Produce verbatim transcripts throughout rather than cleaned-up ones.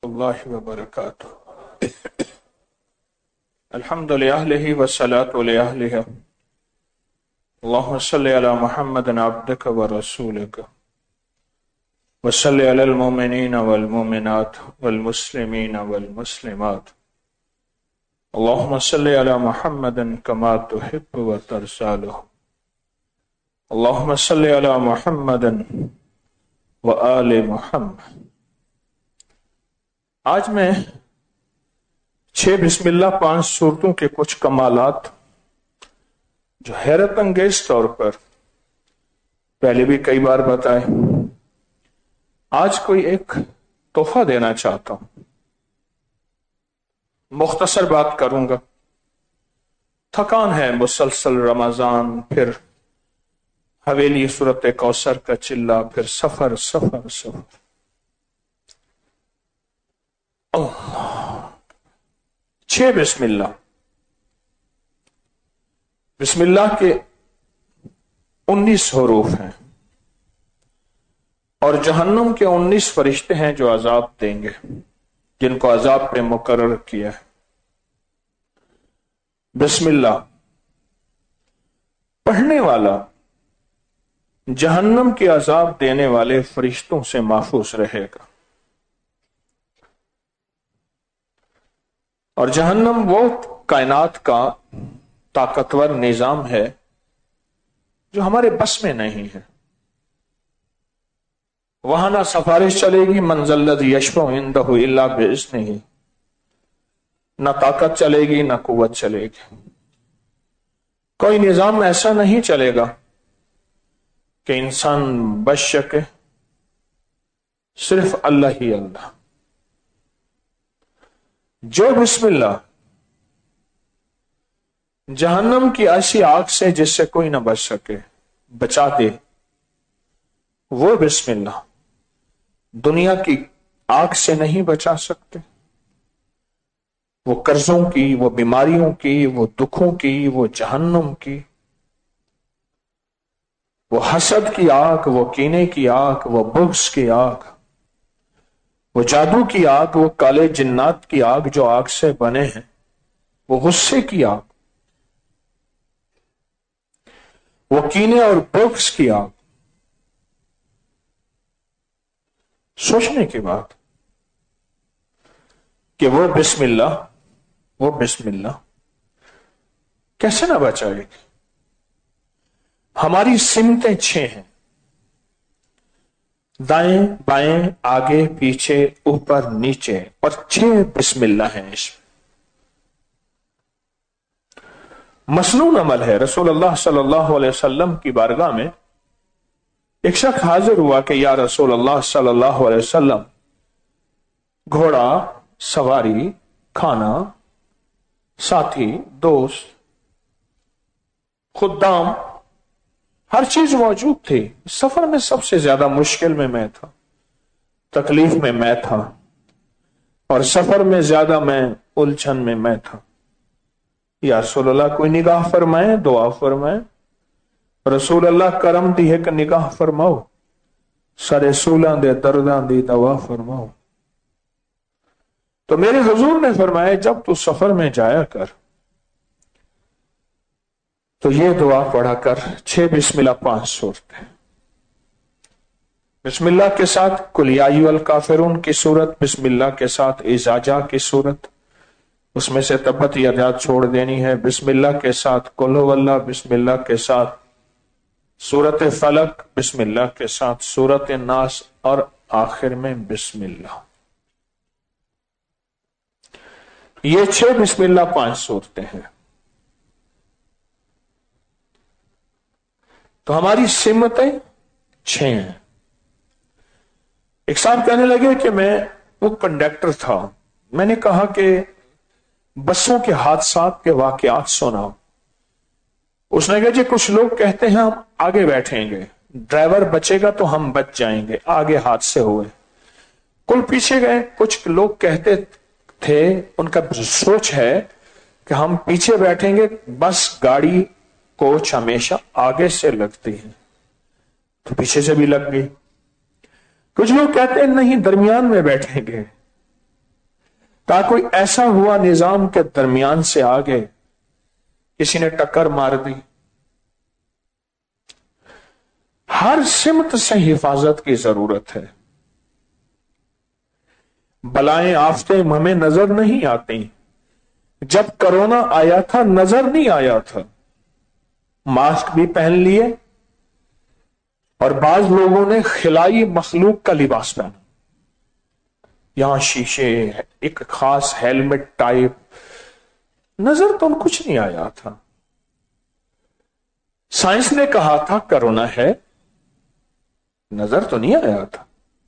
اللہ وبرکاتہ. الحمد للہ والصلاة لأہلہ. اللہم صلی علی محمد عبدک ورسولک وصلی علی المؤمنین والمؤمنات والمسلمین والمسلمات. اللہم صلی علی محمد کما تحب وترضى. اللہم صلی علی محمد وآل محمد. آج میں چھ بسم اللہ پانچ صورتوں کے کچھ کمالات جو حیرت انگیز طور پر پہلے بھی کئی بار بتائے، آج کوئی ایک تحفہ دینا چاہتا ہوں. مختصر بات کروں گا، تھکان ہے، مسلسل رمضان، پھر حویلی سورت کوثر کا چلہ، پھر سفر سفر سفر. اللہ، چھ بسم اللہ. بسم اللہ کے انیس حروف ہیں اور جہنم کے انیس فرشتے ہیں جو عذاب دیں گے، جن کو عذاب پہ مقرر کیا ہے. بسم اللہ پڑھنے والا جہنم کے عذاب دینے والے فرشتوں سے محفوظ رہے گا. اور جہنم وہ کائنات کا طاقتور نظام ہے جو ہمارے بس میں نہیں ہے. وہاں نہ سفارش چلے گی، من ذا الذی یشفع عندہ الا باذنہ، نہ طاقت چلے گی نہ قوت چلے گی. کوئی نظام ایسا نہیں چلے گا کہ انسان بچ سکے، صرف اللہ ہی اللہ. جو بسم اللہ جہنم کی ایسی آگ سے جس سے کوئی نہ بچ سکے بچا دے، وہ بسم اللہ دنیا کی آگ سے نہیں بچا سکتے. وہ قرضوں کی، وہ بیماریوں کی، وہ دکھوں کی، وہ جہنم کی، وہ حسد کی آگ، وہ کینے کی آگ، وہ بغض کی آگ، وہ جادو کی آگ، وہ کالے جنات کی آگ جو آگ سے بنے ہیں، وہ غصے کی آگ، وہ کینے اور بغض کی آگ. سوچنے کی بات کہ وہ بسم اللہ وہ بسم اللہ کیسے نہ بچائے گی. ہماری سمتیں چھ ہیں، دائیں بائیں آگے پیچھے اوپر نیچے، اور چھ بسم اللہ ہیں. اس میں مسنون عمل ہے. رسول اللہ صلی اللہ علیہ وسلم کی بارگاہ میں ایک شخص حاضر ہوا کہ یا رسول اللہ صلی اللہ علیہ وسلم، گھوڑا، سواری، کھانا، ساتھی، دوست، خدام، ہر چیز موجود تھی. سفر میں سب سے زیادہ مشکل میں میں تھا، تکلیف میں میں تھا، اور سفر میں زیادہ میں الجھن میں میں تھا. یا رسول اللہ کوئی نگاہ فرمائے، دعا فرمائے. رسول اللہ کرم دی ہے کہ نگاہ فرماؤ، سارے سولاں دے درداں دی دوا فرماؤ. تو میرے حضور نے فرمایا جب تو سفر میں جایا کر تو یہ دعا پڑھا کر. چھ بسم اللہ پانچ صورتیں. بسم اللہ کے ساتھ قل یا ایھا الکافرون کی صورت، بسم اللہ کے ساتھ اذا جاء کی صورت، اس میں سے تبت یدا چھوڑ دینی ہے. بسم اللہ کے ساتھ قل ھو اللہ، بسم اللہ کے ساتھ سورت فلق، بسم اللہ کے ساتھ سورت ناس، اور آخر میں بسم اللہ. یہ چھ بسم اللہ پانچ صورتیں ہیں. تو ہماری سمتیں چھ ہیں. ایک صاحب کہنے لگے کہ میں وہ کنڈکٹر تھا، میں نے کہا کہ بسوں کے حادثات کے واقعات سنا. اس نے کہا جی کچھ لوگ کہتے ہیں ہم آگے بیٹھیں گے، ڈرائیور بچے گا تو ہم بچ جائیں گے، آگے حادثے ہوئے. کل پیچھے گئے. کچھ لوگ کہتے تھے، ان کا سوچ ہے کہ ہم پیچھے بیٹھیں گے، بس گاڑی کوچ ہمیشہ آگے سے لگتی ہے تو پیچھے سے بھی لگ گئی. کچھ لوگ کہتے ہیں نہیں درمیان میں بیٹھیں گے، تا کوئی ایسا ہوا نظام کے درمیان سے آگے کسی نے ٹکر مار دی. ہر سمت سے حفاظت کی ضرورت ہے. بلائیں آفتیں ہمیں نظر نہیں آتی. جب کرونا آیا تھا نظر نہیں آیا تھا. ماسک بھی پہن لیے اور بعض لوگوں نے خلائی مخلوق کا لباس پہنا. یہاں شیشے، ایک خاص ہیلمٹ ٹائپ، نظر تو کچھ نہیں آیا تھا. سائنس نے کہا تھا کرونا ہے، نظر تو نہیں آیا تھا.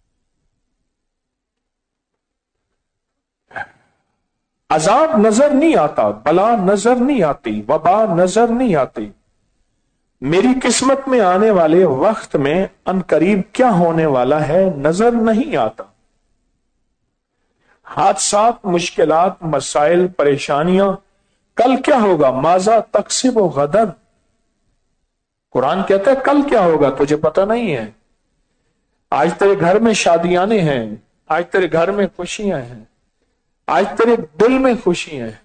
عذاب نظر نہیں آتا، بلا نظر نہیں آتی، وبا نظر نہیں آتی. میری قسمت میں آنے والے وقت میں ان قریب کیا ہونے والا ہے نظر نہیں آتا. حادثات، مشکلات، مسائل، پریشانیاں، کل کیا ہوگا، ماذا تکسب و غدن. قرآن کہتا ہے کل کیا ہوگا تجھے پتہ نہیں ہے. آج تیرے گھر میں شادیاں ہیں، آج تیرے گھر میں خوشیاں ہیں، آج تیرے دل میں خوشی ہے،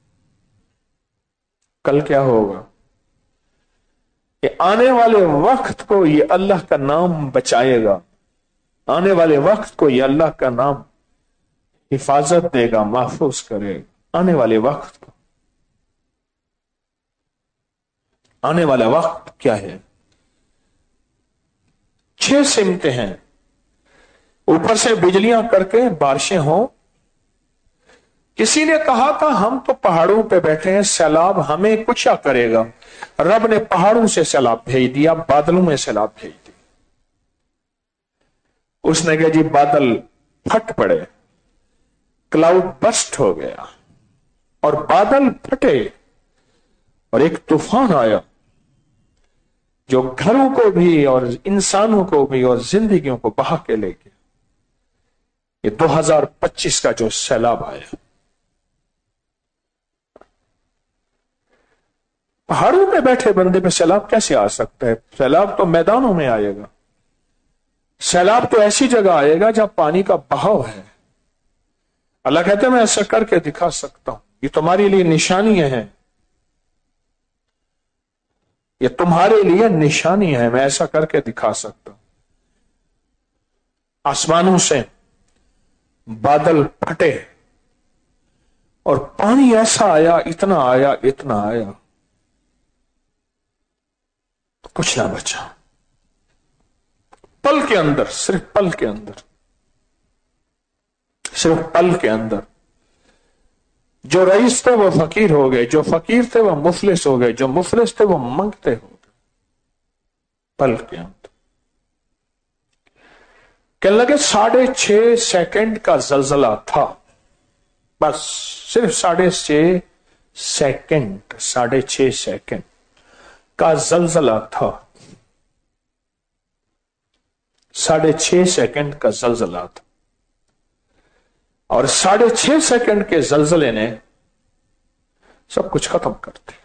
کل کیا ہوگا. کہ آنے والے وقت کو یہ اللہ کا نام بچائے گا، آنے والے وقت کو یہ اللہ کا نام حفاظت دے گا، محفوظ کرے گا. آنے والے وقت کو، آنے والا وقت کیا ہے؟ چھ سمتیں ہیں. اوپر سے بجلیاں کر کے بارشیں ہوں. کسی نے کہا تھا ہم تو پہاڑوں پہ بیٹھے ہیں، سیلاب ہمیں کچھ کرے گا. رب نے پہاڑوں سے سیلاب بھیج دیا، بادلوں میں سیلاب بھیج دیا. اس نے کہا جی بادل پھٹ پڑے، کلاؤڈ بسٹ ہو گیا اور بادل پھٹے اور ایک طوفان آیا جو گھروں کو بھی اور انسانوں کو بھی اور زندگیوں کو بہا کے لے گیا. یہ دو ہزار پچیس کا جو سیلاب آیا، پہاڑوں پہ بیٹھے بندے پہ سیلاب کیسے آ سکتا ہے؟ سیلاب تو میدانوں میں آئے گا. سیلاب تو ایسی جگہ آئے گا جہاں پانی کا بہاؤ ہے. اللہ کہتے ہیں میں ایسا کر کے دکھا سکتا ہوں، یہ تمہارے لیے نشانیاں ہیں، یہ تمہارے لیے نشانی ہے، میں ایسا کر کے دکھا سکتا ہوں. آسمانوں سے بادل پھٹے اور پانی ایسا آیا، اتنا آیا، اتنا آیا، کچھ نہ بچا. پل کے اندر، صرف پل کے اندر، صرف پل کے اندر جو رئیس تھے وہ فقیر ہو گئے، جو فقیر تھے وہ مفلس ہو گئے، جو مفلس تھے وہ منگتے ہو گئے. پل کے اندر کہنے لگے ساڑھے چھ سیکنڈ کا زلزلہ تھا. بس صرف ساڑھے چھ سیکنڈ ساڑھے چھ سیکنڈ کا زلزلہ تھا. ساڑھے چھ سیکنڈ کا زلزلہ تھا اور ساڑھے چھ سیکنڈ کے زلزلے نے سب کچھ ختم کر دیا.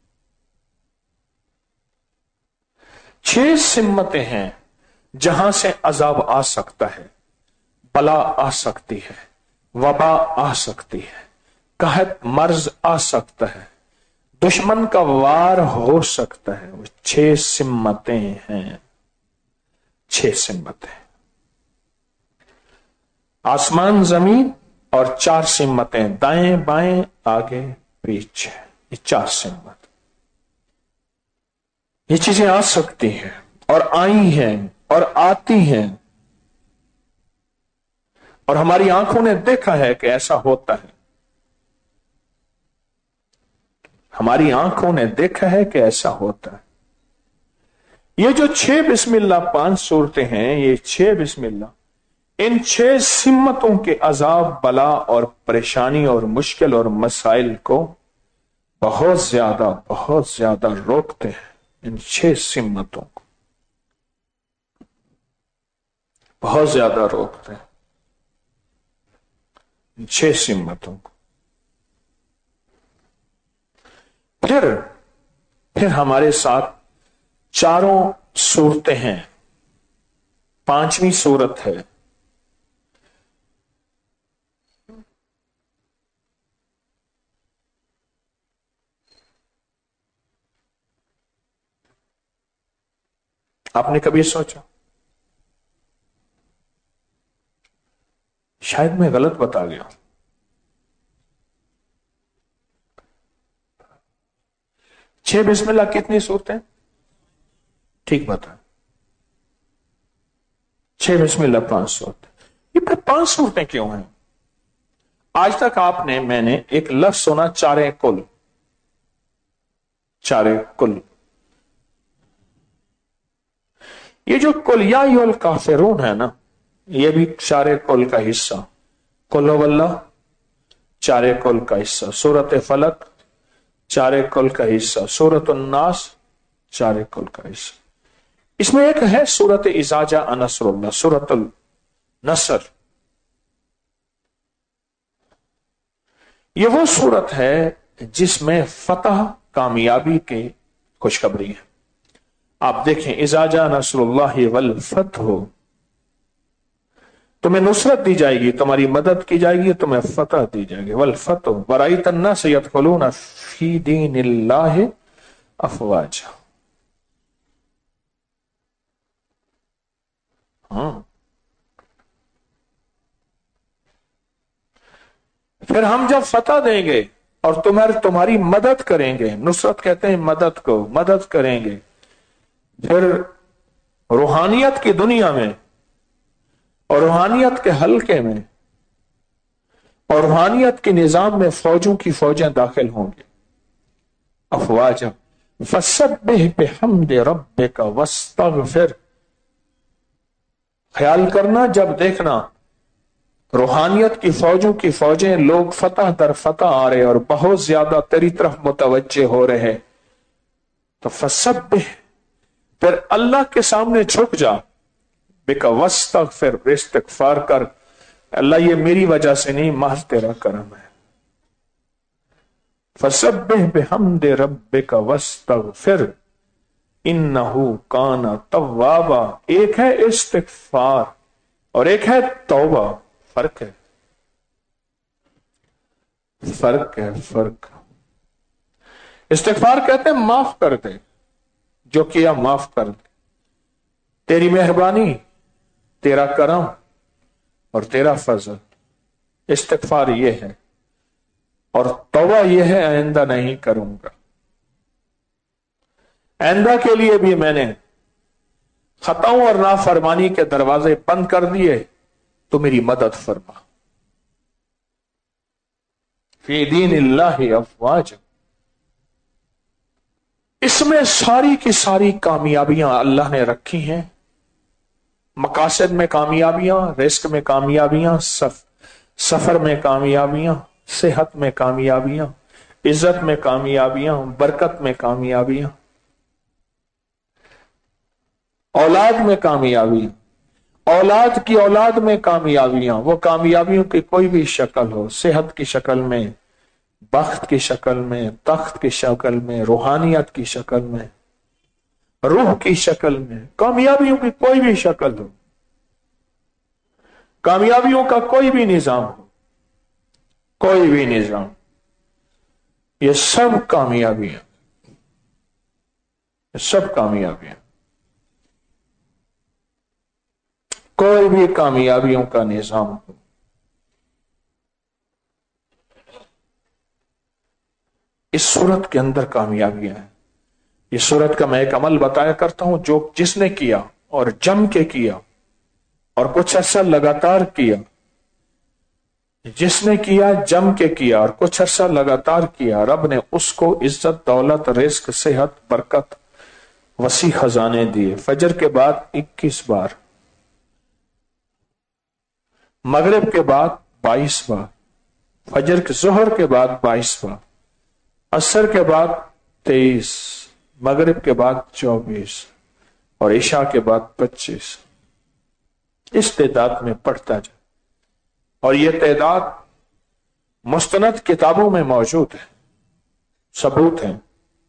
چھ سمتیں ہیں جہاں سے عذاب آ سکتا ہے، بلا آ سکتی ہے، وبا آ سکتی ہے، قحط مرض آ سکتا ہے، دشمن کا وار ہو سکتا ہے. وہ چھ سمتیں ہیں. چھ سمتیں، آسمان زمین اور چار سمتیں، دائیں بائیں آگے پیچھے، یہ چار سمت. یہ چیزیں آ سکتی ہیں اور آئی ہیں اور آتی ہیں اور ہماری آنکھوں نے دیکھا ہے کہ ایسا ہوتا ہے. ہماری آنکھوں نے دیکھا ہے کہ ایسا ہوتا ہے. یہ جو چھ بسم اللہ پانچ صورتیں ہیں، یہ چھ بسم اللہ، ان چھ سمتوں کے عذاب، بلا اور پریشانی اور مشکل اور مسائل کو بہت زیادہ بہت زیادہ روکتے ہیں. ان چھ سمتوں کو بہت زیادہ روکتے ہیں. ان چھ سمتوں کو پھر پھر ہمارے ساتھ چاروں صورتیں ہیں. پانچویں صورت ہے آپ نے کبھی سوچا؟ شاید میں غلط بتا گیا. چھ بسم اللہ کتنی صورتیں؟ ٹھیک بتا. چھ بسم اللہ پانچ صورتیں. یہ پھر پانچ صورتیں کیوں ہیں؟ آج تک آپ نے میں نے ایک لفظ سنا چارے کل. چارے کل یہ جو کل یا ایھا الکافرون ہے نا، یہ بھی چارے کل کا حصہ. قل هو اللہ چارے کل کا حصہ. سورۃ فلق چارے کل کا حصہ. سورۃ الناس چارے کل کا حصہ. اس میں ایک ہے سورۃ اذا جاء نصر اللہ، سورۃ النصر. یہ وہ سورت ہے جس میں فتح کامیابی کی خوشخبری ہے. آپ دیکھیں اذا جاء نصر اللہ والفتح، تمہیں نصرت دی جائے گی، تمہاری مدد کی جائے گی، تمہیں فتح دی جائے گی. والفتح ورأیت الناس يدخلون فی دین اللہ افواجا. ہاں پھر ہم جب فتح دیں گے اور تمہاری تمہاری مدد کریں گے، نصرت کہتے ہیں مدد کو، مدد کریں گے، پھر روحانیت کی دنیا میں اور روحانیت کے حلقے میں اور روحانیت کے نظام میں فوجوں کی فوجیں داخل ہوں گے. افواجا فسبح بحمد ربک واستغفر. خیال کرنا جب دیکھنا روحانیت کی فوجوں کی فوجیں، لوگ فتح در فتح آ رہے اور بہت زیادہ تیری طرف متوجہ ہو رہے، تو فسبح پھر اللہ کے سامنے جھک جا، بک واستغفر استغفار کر. اللہ یہ میری وجہ سے نہیں، محض تیرا کرم ہے. فسبح بحمد ربک واستغفر انہ کان توابا. ایک ہے استغفار اور ایک ہے توبہ. فرق ہے، فرق ہے، فرق. استغفار کہتے ہیں معاف کر دے، جو کیا معاف کر دے، تیری مہربانی، تیرا کرم اور تیرا فضل. استغفار یہ ہے. اور توبہ یہ ہے آئندہ نہیں کروں گا، آئندہ کے لیے بھی میں نے خطاؤں اور نافرمانی کے دروازے بند کر دیے، تو میری مدد فرما. فی دین اللہ افواج. اس میں ساری کی ساری کامیابیاں اللہ نے رکھی ہیں. مقاصد میں کامیابیاں، رزق میں کامیابیاں، سفر میں کامیابیاں، صحت میں کامیابیاں، عزت میں کامیابیاں، برکت میں کامیابیاں، اولاد میں کامیابیاں، اولاد کی اولاد میں کامیابیاں. وہ کامیابیوں کی کوئی بھی شکل ہو، صحت کی شکل میں، بخت کی شکل میں، تخت کی شکل میں، روحانیت کی شکل میں، روح کی شکل میں، کامیابیوں کی کوئی بھی شکل ہو، کامیابیوں کا کوئی بھی نظام ہو، کوئی بھی نظام، یہ سب کامیابیاں، یہ سب کامیابیاں. کوئی بھی کامیابیوں کا نظام ہو، اس صورت کے اندر کامیابیاں ہیں. اس صورت کا میں ایک عمل بتایا کرتا ہوں، جو جس نے کیا اور جم کے کیا اور کچھ عرصہ لگاتار کیا، جس نے کیا جم کے کیا اور کچھ عرصہ لگاتار کیا، رب نے اس کو عزت، دولت، رزق، صحت، برکت، وسیع خزانے دیے. فجر کے بعد اکیس بار، مغرب کے بعد بائیس بار، فجر کے ظہر کے بعد بائیس بار، عصر کے بعد تیئیس، مغرب کے بعد چوبیس اور عشاء کے بعد پچیس. اس تعداد میں پڑھتا جائے. اور یہ تعداد مستند کتابوں میں موجود ہے، ثبوت ہیں.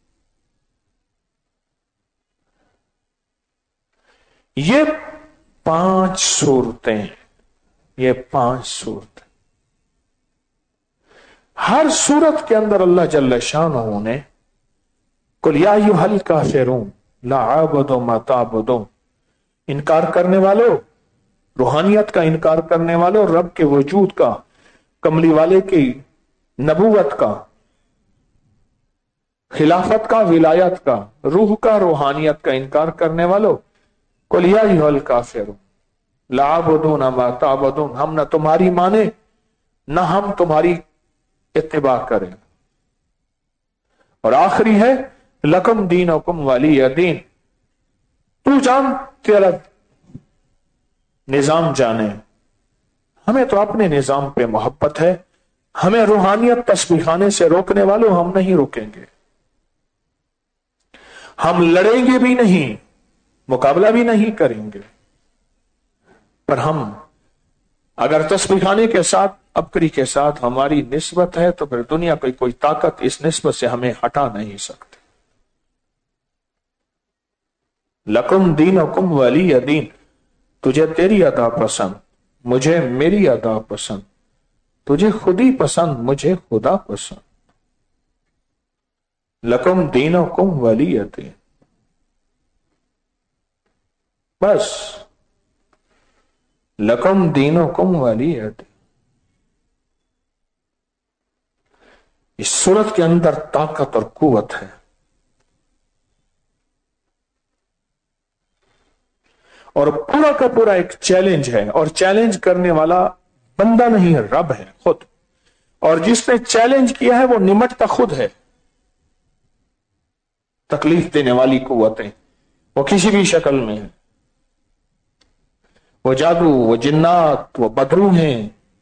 یہ پانچ صورتیں، یہ پانچ صورتیں، ہر صورت کے اندر اللہ جل شانہ نے قل یا ایھا الکافرون لا اعبد ما تعبدون انکار کرنے والوں، روحانیت کا انکار کرنے والوں، رب کے وجود کا، کملی والے کی نبوت کا، خلافت کا، ولایت کا، روح کا، روحانیت کا انکار کرنے والوں، قل یا ایھا الکافرون لا اعبد ما تعبدون، ہم نہ تمہاری مانے نہ ہم تمہاری اتباع کریں۔ اور آخری ہے لکم دینکم ولی دین، تو جان تیرا نظام جانے، ہمیں تو اپنے نظام پہ محبت ہے، ہمیں روحانیت تسبیح خانے سے روکنے والوں ہم نہیں روکیں گے، ہم لڑیں گے بھی نہیں، مقابلہ بھی نہیں کریں گے، پر ہم اگر تسبیح خانے کے ساتھ، ابکری کے ساتھ ہماری نسبت ہے تو پھر دنیا کی کوئی طاقت اس نسبت سے ہمیں ہٹا نہیں سکتی۔ لکم دینکم ولی دین، تجھے تیری ادا پسند، مجھے میری ادا پسند، تجھے خودی پسند، مجھے خدا پسند۔ لکم دینکم ولی دین، بس لکم دینکم ولی دین۔ اس صورت کے اندر طاقت اور قوت ہے، اور پورا کا پورا ایک چیلنج ہے، اور چیلنج کرنے والا بندہ نہیں ہے، رب ہے خود، اور جس نے چیلنج کیا ہے وہ نمٹتا خود ہے۔ تکلیف دینے والی قوتیں وہ کسی بھی شکل میں ہیں، وہ جادو، وہ جنات، وہ بدرو ہیں،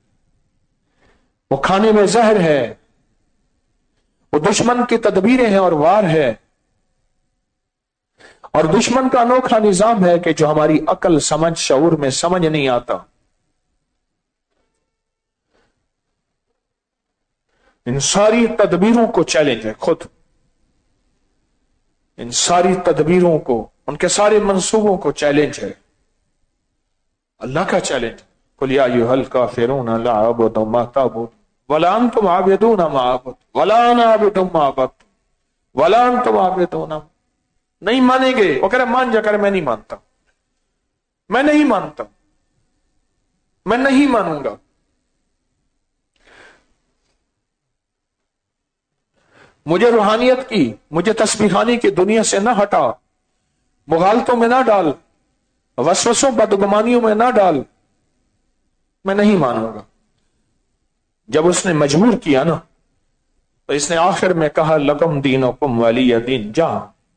وہ کھانے میں زہر ہے، وہ دشمن کی تدبیریں ہیں اور وار ہے، اور دشمن کا انوکھا نظام ہے کہ جو ہماری عقل، سمجھ، شعور میں سمجھ نہیں آتا۔ ان ساری تدبیروں کو چیلنج ہے خود، ان ساری تدبیروں کو، ان کے سارے منصوبوں کو چیلنج ہے، اللہ کا چیلنج۔ قل یا ایھا الکافرون لا اعبد ما تعبدون ولا انتم عابدون ما اعبد ولا انا عابد ما عبدتم ولا انتم عابدون۔ نہیں مانیں گے، وہ کہہ رہے مان جا کر، میں نہیں مانتا، میں نہیں مانتا، میں نہیں مانوں گا۔ مجھے روحانیت کی، مجھے تسبیح خانی کی دنیا سے نہ ہٹا، مغالطوں میں نہ ڈال، وسوسوں بدگمانیوں میں نہ ڈال، میں نہیں مانوں گا۔ جب اس نے مجبور کیا نا تو اس نے آخر میں کہا لکم دینکم ولی دین، جا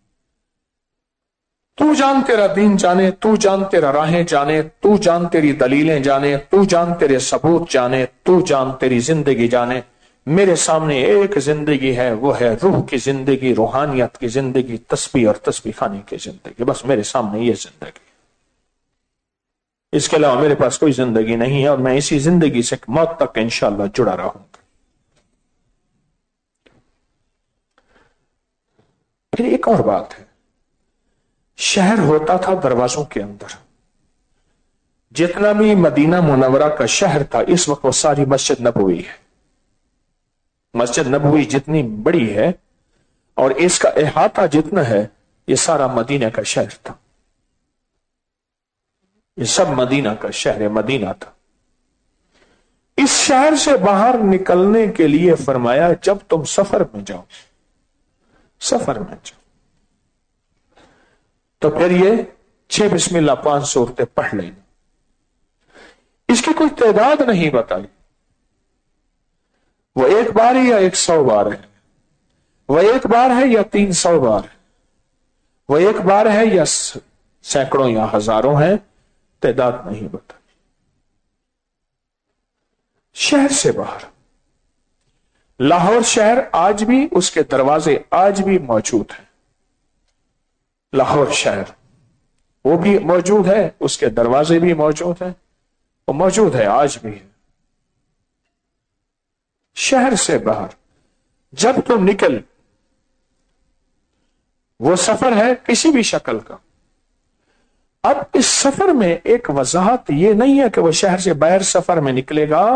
تو جان تیرا دین جانے، تو جان تیرا راہیں جانے، تو جان تیری دلیلیں جانے، تو جان تیرے ثبوت جانے، تو جان تیری زندگی جانے۔ میرے سامنے ایک زندگی ہے، وہ ہے روح کی زندگی، روحانیت کی زندگی، تسبیح اور تسبیح خانے کی زندگی، بس میرے سامنے یہ زندگی، اس کے علاوہ میرے پاس کوئی زندگی نہیں ہے، اور میں اسی زندگی سے موت تک انشاءاللہ جڑا رہوں گا۔ پھر ایک اور بات ہے، شہر ہوتا تھا دروازوں کے اندر، جتنا بھی مدینہ منورہ کا شہر تھا اس وقت وہ ساری مسجد نبوی ہے۔ مسجد نبوی جتنی بڑی ہے اور اس کا احاطہ جتنا ہے، یہ سارا مدینہ کا شہر تھا، یہ سب مدینہ کا شہر مدینہ تھا۔ اس شہر سے باہر نکلنے کے لیے فرمایا جب تم سفر میں جاؤ، سفر میں جاؤ تو پھر یہ چھ بسم اللہ پانچ صورتیں پڑھ لیں، اس کی کوئی تعداد نہیں بتائی، وہ ایک بار ہے یا ایک سو بار ہے، وہ ایک بار ہے یا تین سو بار ہے، وہ ایک بار ہے یا سینکڑوں یا ہزاروں ہیں، تعداد نہیں بتائی۔ شہر سے باہر، لاہور شہر آج بھی، اس کے دروازے آج بھی موجود ہیں، لاہور شہر وہ بھی موجود ہے، اس کے دروازے بھی موجود ہیں، وہ موجود ہے آج بھی ہے۔ شہر سے باہر جب تم نکل، وہ سفر ہے کسی بھی شکل کا۔ اب اس سفر میں ایک وضاحت یہ نہیں ہے کہ وہ شہر سے باہر سفر میں نکلے گا،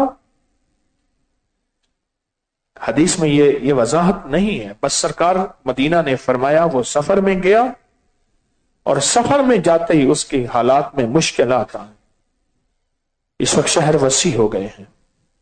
حدیث میں یہ یہ وضاحت نہیں ہے، بس سرکار مدینہ نے فرمایا وہ سفر میں گیا اور سفر میں جاتے ہی اس کے حالات میں مشکلات آئیں. اس وقت شہر وسیع ہو گئے ہیں.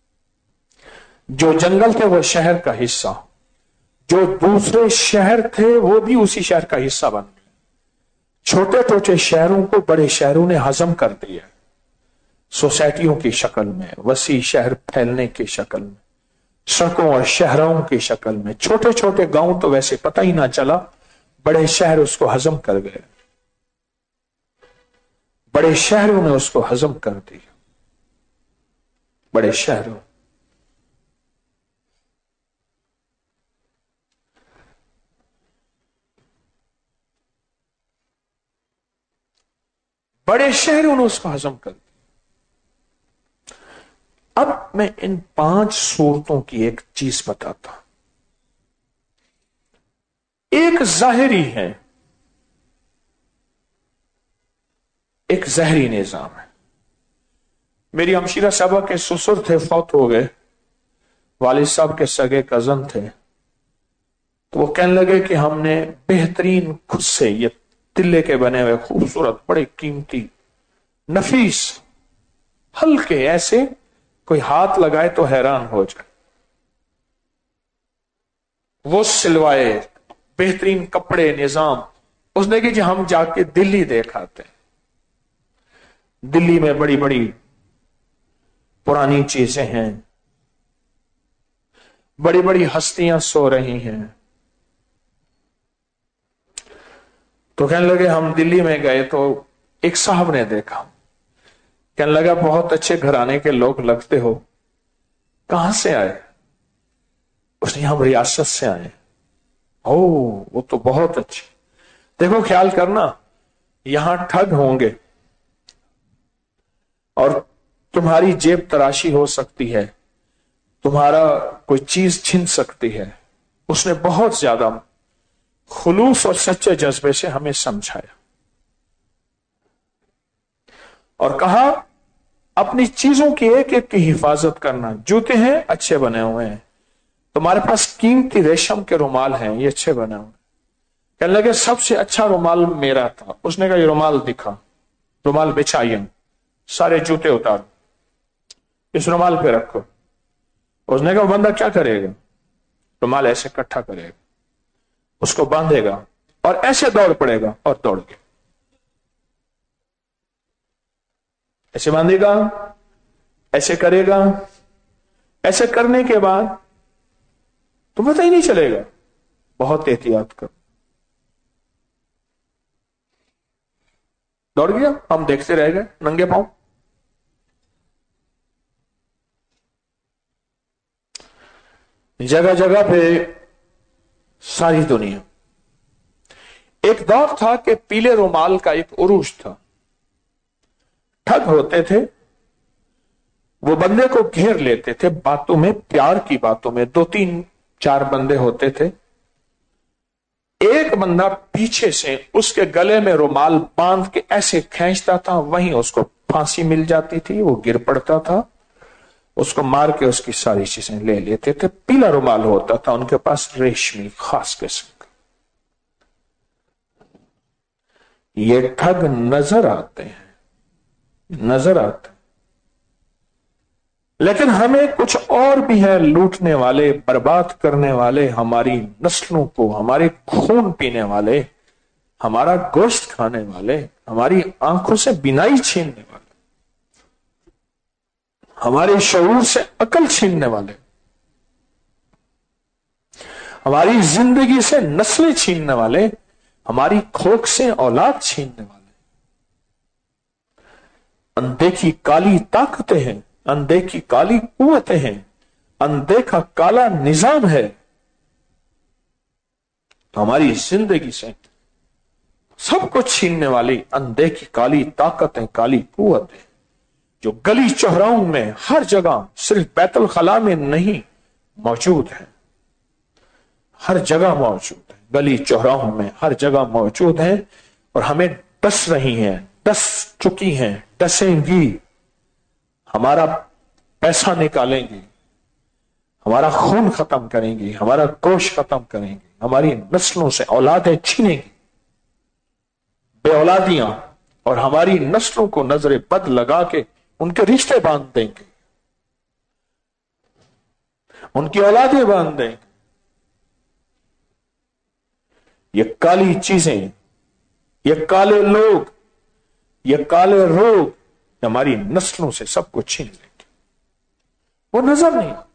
جو جنگل تھے وہ شہر کا حصہ، جو دوسرے شہر تھے وہ بھی اسی شہر کا حصہ بن گئے. چھوٹے چھوٹے شہروں کو بڑے شہروں نے ہضم کر دیا، سوسائٹیوں کی شکل میں، وسیع شہر پھیلنے کی شکل میں، سڑکوں اور شہروں کی شکل میں. چھوٹے چھوٹے گاؤں تو ویسے پتہ ہی نہ چلا، بڑے شہر اس کو ہضم کر گئے. بڑے شہروں نے اس کو ہضم کر دیا. بڑے شہروں بڑے شہروں نے اس کو ہضم کر دیا. اب میں ان پانچ صورتوں کی ایک چیز بتاتا ہوں. ایک ظاہری ہے، ایک ظاہری نظام ہے. میری ہمشیرہ صاحبہ کے سسر تھے، فوت ہو گئے. والد صاحب کے سگے کزن تھے. تو وہ کہنے لگے کہ ہم نے بہترین خود سے یہ تلے کے بنے ہوئے خوبصورت بڑے قیمتی نفیس ہلکے ایسے کوئی ہاتھ لگائے تو حیران ہو جائے وہ سلوائے بہترین کپڑے نظام. اس نے کہ جی ہم جا کے دلی دیکھاتے ہیں. دلی میں بڑی بڑی پرانی چیزیں ہیں، بڑی بڑی ہستیاں سو رہی ہیں. تو کہنے لگے ہم دلی میں گئے تو ایک صاحب نے دیکھا، کہنے لگا بہت اچھے گھرانے کے لوگ لگتے ہو، کہاں سے آئے؟ اس نے ہم ریاست سے آئے. او وہ تو بہت اچھے. دیکھو خیال کرنا، یہاں ٹھگ ہوں گے اور تمہاری جیب تراشی ہو سکتی ہے، تمہارا کوئی چیز چھن سکتی ہے. اس نے بہت زیادہ خلوص اور سچے جذبے سے ہمیں سمجھایا اور کہا اپنی چیزوں کی ایک ایک کی حفاظت کرنا. جوتے ہیں اچھے بنے ہوئے ہیں، تمہارے پاس قیمتی ریشم کے رومال ہیں، یہ اچھے بنے ہوئے. کہنے لگے سب سے اچھا رومال میرا تھا. اس نے کہا یہ رومال دکھا. رومال بچھائیے، سارے جوتے اتار اس رومال پہ رکھو. اس نے کہا وہ بندہ کیا کرے گا؟ رومال ایسے اکٹھا کرے گا، اس کو باندھے گا اور ایسے دوڑ پڑے گا اور دوڑ گیا. ایسے باندھے گا، ایسے کرے گا، ایسے کرنے کے بعد تو پتہ ہی نہیں چلے گا. بہت احتیاط کر. دوڑ گیا، ہم دیکھتے رہ گئے ننگے پاؤں. جگہ جگہ پہ ساری دنیا. ایک دور تھا کہ پیلے رومال کا ایک عروج تھا. ٹھگ ہوتے تھے، وہ بندے کو گھیر لیتے تھے باتوں میں، پیار کی باتوں میں. دو تین چار بندے ہوتے تھے، ایک بندہ پیچھے سے اس کے گلے میں رومال باندھ کے ایسے کھینچتا تھا، وہیں اس کو پھانسی مل جاتی تھی. وہ گر پڑتا تھا، اس کو مار کے اس کی ساری چیزیں لے لیتے تھے. پیلا رومال ہوتا تھا ان کے پاس، ریشمی خاص قسم کا. یہ ٹھگ نظر آتے ہیں، نظر آتے ہیں، لیکن ہمیں کچھ اور بھی ہیں لوٹنے والے، برباد کرنے والے، ہماری نسلوں کو، ہمارے خون پینے والے، ہمارا گوشت کھانے والے، ہماری آنکھوں سے بینائی چھیننے والے، ہمارے شعور سے عقل چھیننے والے، ہماری زندگی سے نسلیں چھیننے والے، ہماری کھوک سے اولاد چھیننے والے. اندیکھی کالی طاقتیں ہیں، اندیکھی کالی قوتیں ہیں، اندیکھا کالا نظام ہے. ہماری زندگی سے سب کو چھیننے والی اندیکھی کالی طاقتیں، کالی قوتیں جو گلی چوراہوں میں ہر جگہ، صرف بیت الخلاء میں نہیں، موجود ہے. ہر جگہ موجود ہے، گلی چوراہوں میں ہر جگہ موجود ہیں اور ہمیں ڈس رہی ہیں، ڈس چکی ہیں، ڈسیں گی. ہمارا پیسہ نکالیں گی، ہمارا خون ختم کریں گی، ہمارا گوشت ختم کریں گی، ہماری نسلوں سے اولادیں چھینیں گی. بے اولادیاں اور ہماری نسلوں کو نظر بد لگا کے ان کے رشتے باندھ دیں گے، ان کی اولادیں باندھ دیں گے۔ یہ کالی چیزیں، یہ کالے لوگ، یہ کالے روگ ہماری نسلوں سے سب کو چھین لیں گے، وہ نظر نہیں آتے۔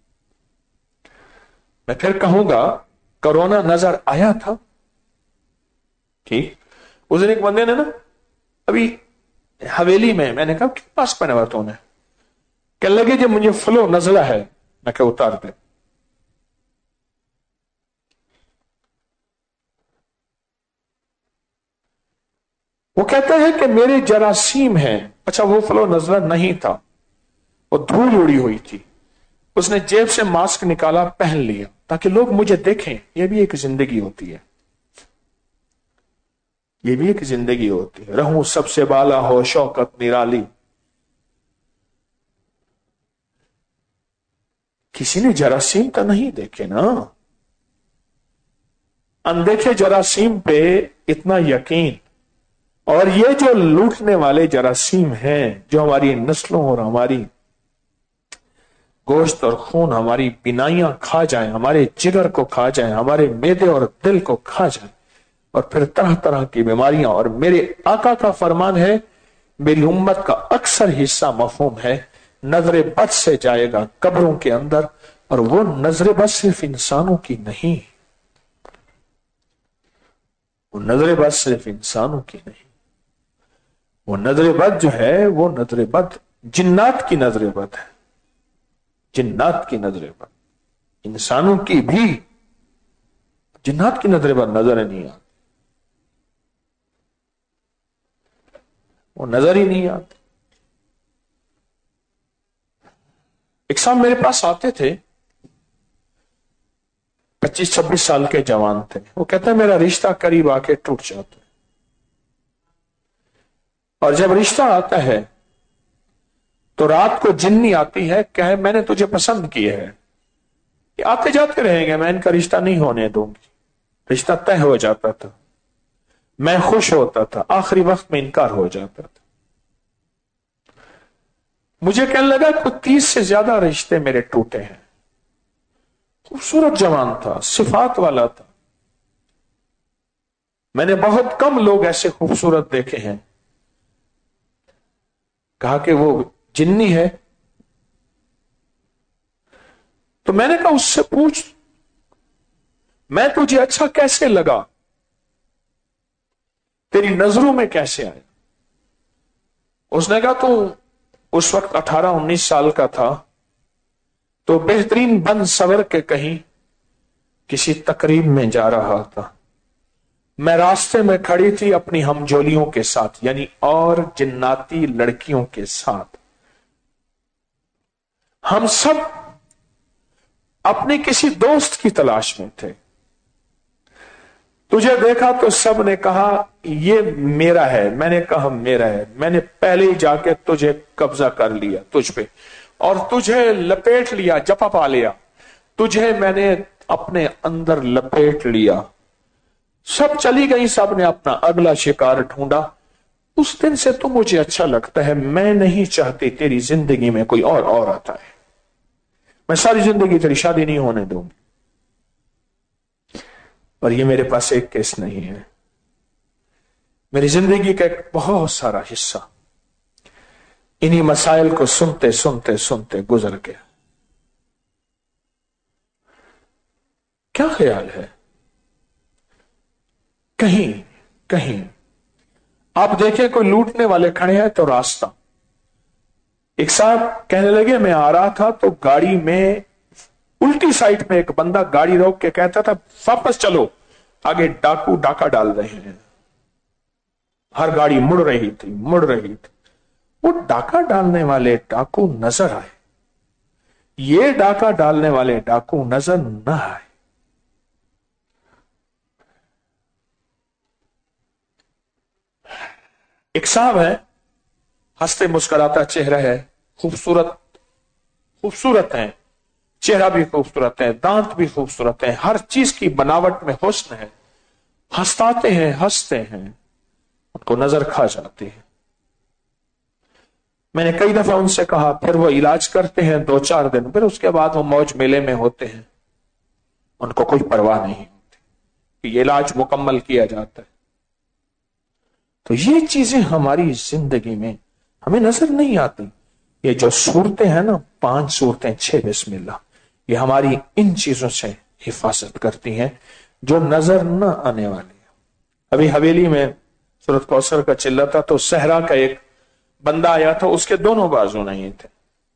میں پھر کہوں گا، کرونا نظر آیا تھا، ٹھیک، اس دن ایک بندے نے نا ابھی حویلی میں، میں نے کہا کیوں ماسک پہنا ہوا تو نے، کہنے لگے جب مجھے فلو نزلہ ہے، میں کہا اتار دے۔ وہ کہتا ہے کہ میرے جراثیم ہیں۔ اچھا وہ فلو نزلہ نہیں تھا، وہ دھول اڑی ہوئی تھی، اس نے جیب سے ماسک نکالا، پہن لیا تاکہ لوگ مجھے دیکھیں۔ یہ بھی ایک زندگی ہوتی ہے، یہ بھی ایک زندگی ہوتی ہے۔ رہوں سب سے بالا ہو شوکت نرالی، کسی نے جراثیم تو نہیں دیکھے نا، اندیکھے جراثیم پہ اتنا یقین۔ اور یہ جو لوٹنے والے جراثیم ہیں جو ہماری نسلوں اور ہماری گوشت اور خون، ہماری بینائیاں کھا جائیں، ہمارے جگر کو کھا جائیں، ہمارے معدے اور دل کو کھا جائیں، اور پھر طرح طرح کی بیماریاں۔ اور میرے آقا کا فرمان ہے، میری امت کا اکثر حصہ مفہوم ہے، نظر بد سے جائے گا قبروں کے اندر، اور وہ نظر بد صرف انسانوں کی نہیں، وہ نظر بد صرف انسانوں کی نہیں، وہ نظر بد جو ہے وہ نظر بد جنات کی نظر بد ہے، جنات کی نظر بد، انسانوں کی بھی، جنات کی نظر بد نظر نہیں آتی، وہ نظر ہی نہیں آتی۔ ایک صاحب میرے پاس آتے تھے، پچیس چھبیس سال کے جوان تھے، وہ کہتا ہے میرا رشتہ قریب آ کے ٹوٹ جاتا ہے، اور جب رشتہ آتا ہے تو رات کو جنی آتی ہے، کہے میں نے تجھے پسند کیا ہے، یہ آتے جاتے رہیں گے، میں ان کا رشتہ نہیں ہونے دوں گی۔ رشتہ طے ہو جاتا تھا، میں خوش ہوتا تھا، آخری وقت میں انکار ہو جاتا تھا۔ مجھے کہنے لگا کوئی تیس سے زیادہ رشتے میرے ٹوٹے ہیں۔ خوبصورت جوان تھا، صفات والا تھا، میں نے بہت کم لوگ ایسے خوبصورت دیکھے ہیں۔ کہا کہ وہ جنی ہے، تو میں نے کہا اس سے پوچھ میں تجھے اچھا کیسے لگا، تیری نظروں میں کیسے آیا؟ اس نے کہا تو اس وقت اٹھارہ انیس سال کا تھا، تو بہترین بن سور کے کہیں کسی تقریب میں جا رہا تھا، میں راستے میں کھڑی تھی اپنی ہمجولیوں کے ساتھ، یعنی اور جناتی لڑکیوں کے ساتھ، ہم سب اپنے کسی دوست کی تلاش میں تھے۔ تجھے دیکھا تو سب نے کہا یہ میرا ہے، میں نے کہا میرا ہے، میں نے پہلے ہی جا کے تجھے قبضہ کر لیا تجھ پہ، اور تجھے لپیٹ لیا، جپا پا لیا، تجھے میں نے اپنے اندر لپیٹ لیا۔ سب چلی گئی، سب نے اپنا اگلا شکار ڈھونڈا۔ اس دن سے تو مجھے اچھا لگتا ہے، میں نہیں چاہتی تیری زندگی میں کوئی اور عورت آئے، میں ساری زندگی تیری شادی نہیں ہونے دوں گی۔ اور یہ میرے پاس ایک کیس نہیں ہے، میری زندگی کا ایک بہت سارا حصہ انہی مسائل کو سنتے سنتے سنتے گزر گیا۔ کیا خیال ہے؟ کہیں کہیں آپ دیکھیں کوئی لوٹنے والے کھڑے ہیں تو راستہ، ایک صاحب کہنے لگے میں آ رہا تھا تو گاڑی میں الٹی سائڈ میں ایک بندہ گاڑی روک کے کہتا تھا واپس چلو، آگے ڈاکو ڈاکہ ڈال رہے ہیں، ہر گاڑی مڑ رہی تھی مڑ رہی تھی۔ وہ ڈاکہ ڈالنے والے ڈاکو نظر آئے، یہ ڈاکہ ڈالنے والے ڈاکو نظر نہ آئے۔ ایک صاحب ہے، ہنستے مسکراتا چہرہ ہے، خوبصورت خوبصورت ہیں، چہرہ بھی خوبصورت ہے، دانت بھی خوبصورت ہے، ہر چیز کی بناوٹ میں حسن ہے، ہنساتے ہیں ہنستے ہیں، ان کو نظر کھا جاتی ہے. میں نے کئی دفعہ ان سے کہا، پھر وہ علاج کرتے ہیں دو چار دن، پھر اس کے بعد وہ موج میلے میں ہوتے ہیں، ان کو کوئی پرواہ نہیں ہوتی کہ یہ علاج مکمل کیا جاتا ہے. تو یہ چیزیں ہماری زندگی میں ہمیں نظر نہیں آتی. یہ جو صورتیں ہیں نا، پانچ صورتیں، چھ بسم اللہ، یہ ہماری ان چیزوں سے حفاظت کرتی ہیں جو نظر نہ آنے والی ہیں. ابھی حویلی میں سورۃ کوثر کا چلا تھا تو صحرا کا ایک بندہ آیا تھا، اس کے دونوں بازو نہیں تھے.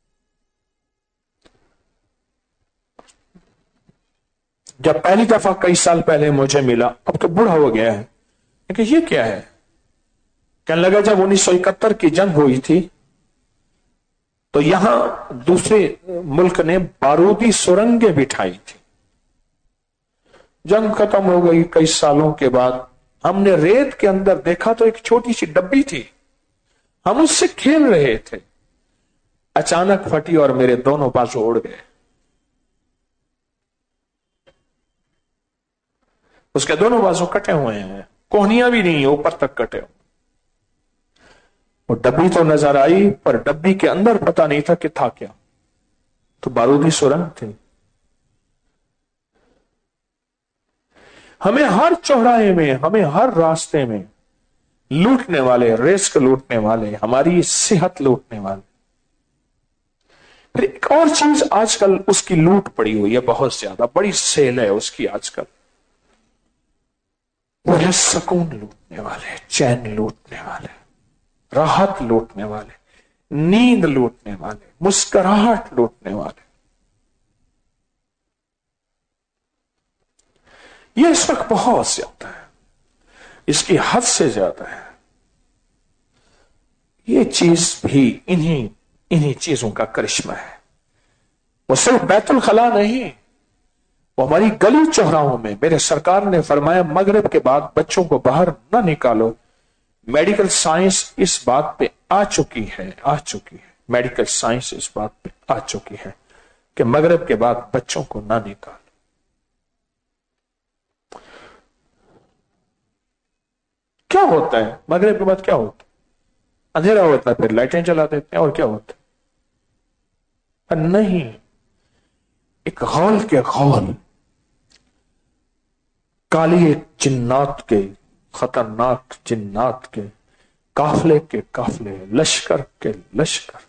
جب پہلی دفعہ کئی سال پہلے مجھے ملا، اب تو بوڑھا ہو گیا ہے، کہ یہ کیا ہے؟ کہنے لگا جب انیس سو اکہتر کی جنگ ہوئی تھی تو یہاں دوسرے ملک نے بارودی سرنگیں بٹھائی تھی. جنگ ختم ہو گئی، کئی سالوں کے بعد ہم نے ریت کے اندر دیکھا تو ایک چھوٹی سی ڈبی تھی، ہم اس سے کھیل رہے تھے، اچانک پھٹی اور میرے دونوں بازو اڑ گئے. اس کے دونوں بازو کٹے ہوئے ہیں، کوہنیاں بھی نہیں، اوپر تک کٹے ہوئے. وہ ڈبی تو نظر آئی پر ڈبی کے اندر پتہ نہیں تھا کہ تھا کیا، تو بارودی سرنگ تھی. ہمیں ہر چوراہے میں، ہمیں ہر راستے میں لوٹنے والے، رزق لوٹنے والے، ہماری صحت لوٹنے والے. پھر ایک اور چیز آج کل اس کی لوٹ پڑی ہوئی ہے، بہت زیادہ بڑی سیل ہے اس کی آج کل، وہ ہے سکون لوٹنے والے، چین لوٹنے والے، راحت لوٹنے والے، نیند لوٹنے والے، مسکراہٹ لوٹنے والے. یہ اس وقت بہت زیادہ ہے، اس کی حد سے زیادہ ہے. یہ چیز بھی انہی انہی چیزوں کا کرشمہ ہے. وہ صرف بیت الخلا نہیں، وہ ہماری گلی چوراہوں میں. میرے سرکار نے فرمایا مغرب کے بعد بچوں کو باہر نہ نکالو. میڈیکل سائنس اس بات پہ آ چکی ہے آ چکی ہے میڈیکل سائنس اس بات پہ آ چکی ہے کہ مغرب کے بعد بچوں کو نہ نکالو. کیا ہوتا ہے مغرب کے بعد؟ کیا ہوتا ہے؟ اندھیرا ہوتا ہے، پھر لائٹیں جلا دیتے ہیں، اور کیا ہوتا ہے؟ نہیں، ایک غول کے غول، کالی جنات کے، خطرناک جنات کے قافلے کے قافلے، لشکر کے لشکر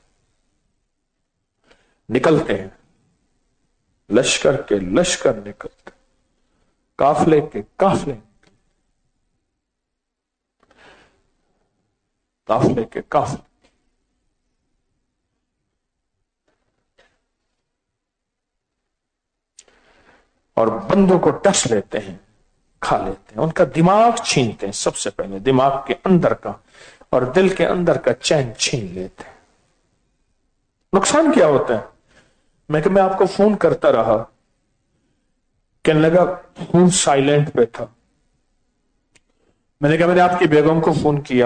نکلتے ہیں، لشکر کے لشکر نکلتے، قافلے کے قافلے، قافلے کے قافلے. اور بندوں کو ٹس لیتے ہیں، کھا لیتے ہیں، ان کا دماغ چھینتے ہیں. سب سے پہلے دماغ کے اندر کا اور دل کے اندر کا چین چھین لیتے ہیں. نقصان کیا ہوتا ہے؟ میں کہ میں آپ کو فون کرتا رہا، کہنے لگا فون سائلنٹ پہ تھا. میں نے کہا میں نے آپ کی بیگم کو فون کیا،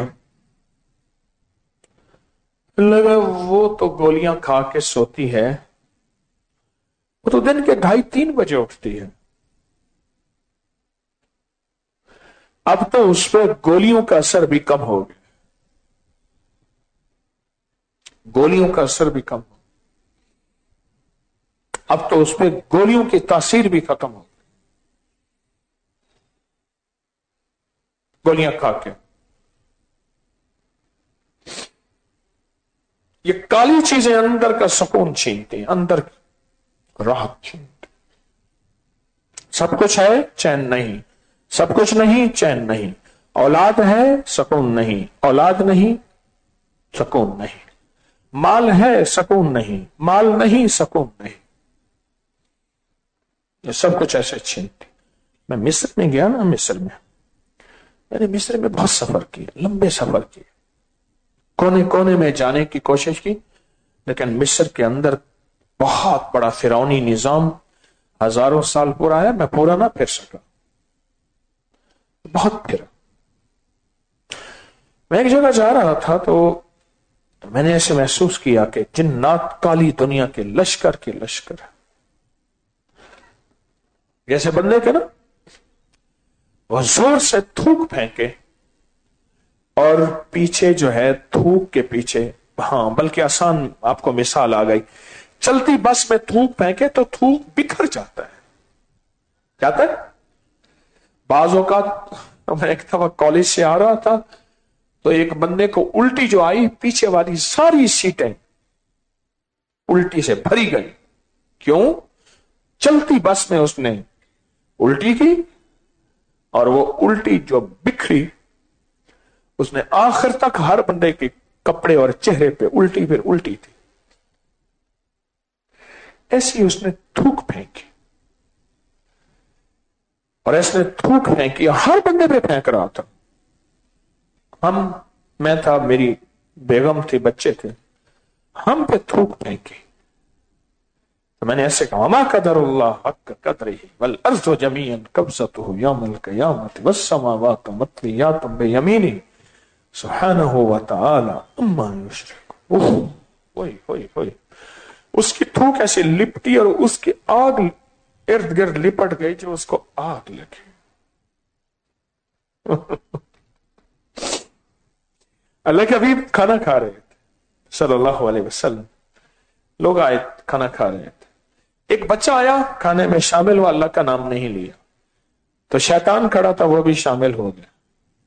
لگا وہ تو گولیاں کھا کے سوتی ہے، وہ تو دن کے ڈھائی تین بجے اٹھتی ہے. اب تو اس پہ گولیوں کا اثر بھی کم ہو گیا، گولیوں کا اثر بھی کم ہو، اب تو اس پہ گولیوں کی تاثیر بھی ختم ہو گئی. گولیاں کھا کے یہ کالی چیزیں اندر کا سکون چھینتی ہیں، اندر راحت چھینتی. سب کچھ ہے، چین نہیں. سب کچھ نہیں، چین نہیں. اولاد ہے، سکون نہیں. اولاد نہیں، سکون نہیں. مال ہے، سکون نہیں. مال نہیں، سکون نہیں. یہ سب کچھ ایسے چھینتی. میں مصر میں گیا نا، مصر میں میں نے مصر میں بہت سفر کیا، لمبے سفر کیے، کونے کونے میں جانے کی کوشش کی، لیکن مصر کے اندر بہت بڑا فرعونی نظام ہزاروں سال پورا ہے، میں پورا نہ پھر سکا، بہت پھرا. میں ایک جگہ جا رہا تھا تو میں نے ایسے محسوس کیا کہ جنات کالی دنیا کے لشکر کے لشکر ہے. جیسے بندے کے نا وہ زور سے تھوک پھینکے اور پیچھے جو ہے تھوک کے پیچھے، ہاں بلکہ آسان آپ کو مثال آ گئی، چلتی بس میں تھوک پھینکے تو تھوک بکھر جاتا ہے، جاتا ہے۔ بعض اوقات میں ایک دفعہ کالج سے آ رہا تھا تو ایک بندے کو الٹی جو آئی، پیچھے والی ساری سیٹیں الٹی سے بھری گئی۔ کیوں؟ چلتی بس میں اس نے الٹی کی، اور وہ الٹی جو بکھری، اس نے آخر تک ہر بندے کے کپڑے اور چہرے پہ الٹی پھر الٹی تھی۔ ایسی اس نے تھوک پھینکی، اور اس نے تھوک پھینکی، ہر بندے پہ پھینک رہا تھا۔ ہم میں تھا، میری بیگم تھی، بچے تھے، ہم پہ تھوک پھینکی تو میں نے ایسے کہا، وما قدر اللہ حق قدرہ والارض جمیعا قبضتہ یوم القیامۃ والسماوات مطویات بیمینہ سبحانہ وتعالی عما یشرکون۔ ہوئی ہوئی ہوئی اس کی تھوک ایسے لپٹی اور اس کی آگ ارد گرد لپٹ گئی جو اس کو آگ لگی۔ اللہ کے حبیب کھانا کھا رہے تھے صلی اللہ علیہ وسلم، لوگ آئے کھانا کھا رہے تھے، ایک بچہ آیا کھانے میں شامل ہوا، اللہ کا نام نہیں لیا تو شیطان کھڑا تھا، وہ بھی شامل ہو گیا۔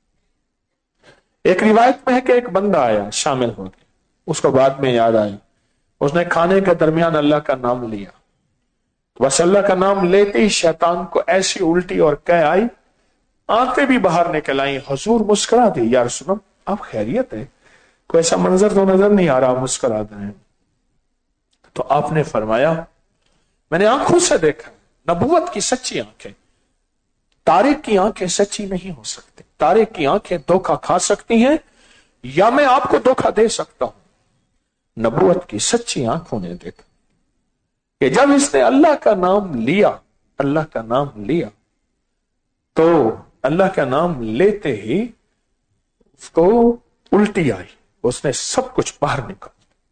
ایک روایت میں ہے کہ ایک بندہ آیا شامل ہو گیا، اس کو بعد میں یاد آیا، اس نے کھانے کے درمیان اللہ کا نام لیا، بس اللہ کا نام لیتے ہی شیطان کو ایسی الٹی اور قے آئی، آنکھیں بھی باہر نکل آئی۔ حضور مسکرا دی، یا رسول اللہ آپ خیریت ہے؟ کوئی ایسا منظر تو نظر نہیں آ رہا مسکرا دیں۔ تو آپ نے فرمایا، میں نے آنکھوں سے دیکھا، نبوت کی سچی آنکھیں، تاریخ کی آنکھیں سچی نہیں ہو سکتی، تاریخ کی آنکھیں دھوکہ کھا سکتی ہیں یا میں آپ کو دھوکہ دے سکتا ہوں۔ نبوت کی سچی آنکھوں نے دیکھا کہ جب اس نے اللہ کا نام لیا، اللہ کا نام لیا تو اللہ کا نام لیتے ہی اس کو الٹی آئی، اس نے سب کچھ باہر نکال۔